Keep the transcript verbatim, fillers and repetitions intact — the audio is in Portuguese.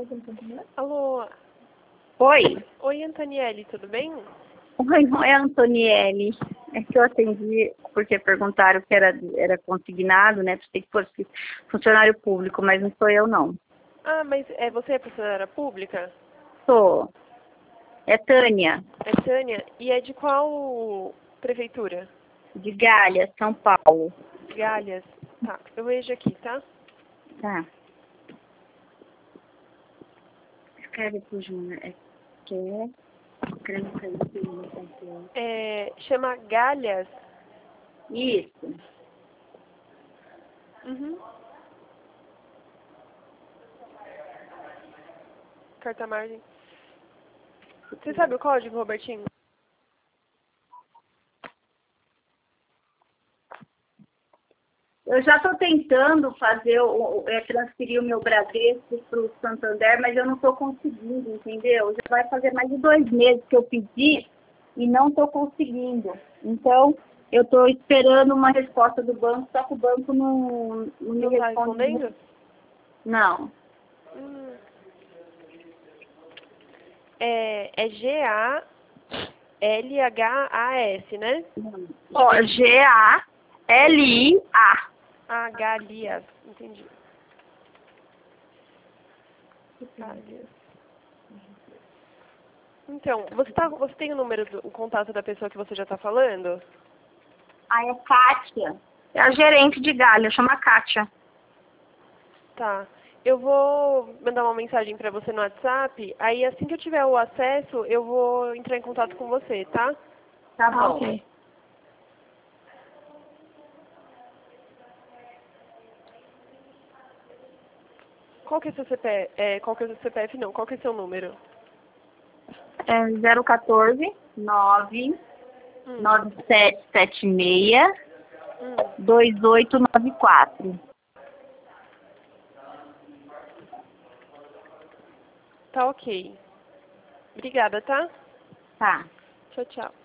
Alô? Oi. Oi, Antonielle, tudo bem? Oi, não é a Antonielle. É que eu atendi porque perguntaram que era, era consignado, né? Pensei que fosse funcionário público, mas não sou eu, não. Ah, mas é, você é funcionária pública? Sou. É Tânia, É Tânia? E é de qual prefeitura? de Galha, São Paulo. Galhas. Tá, eu vejo aqui, tá? Tá. Escreve pro Júnior. É que é... Escreve pra ele que ele não tá aqui. É, chama Galhas. Isso. Uhum. Carta margem. Você sabe o código, Robertinho? Eu já estou tentando fazer, o, é, transferir o meu Bradesco para o Santander, mas eu não estou conseguindo, entendeu? Já vai fazer mais de dois meses que eu pedi e não estou conseguindo. Então, eu estou esperando uma resposta do banco, só que o banco não, não me Não tá responde. respondendo? Não. Hum. É, é G A L H A S, né? Ó, G A L I A. Ah, Galias. Entendi. Galias. Então, você, tá, você tem o número, do, o contato da pessoa que você já está falando? Ah, é Kátia. É a gerente de Galha, chama Kátia. Tá. Eu vou mandar uma mensagem para você no WhatsApp, aí assim que eu tiver o acesso, eu vou entrar em contato com você, tá? Tá bom. Ok. Qual que é seu C P F? É, qual que é seu C P F não, qual que é seu número? É zero um quatro nove Hum, nove sete sete seis hum. dois oito nove quatro. Tá ok. Obrigada, tá? Tá. Tchau, tchau.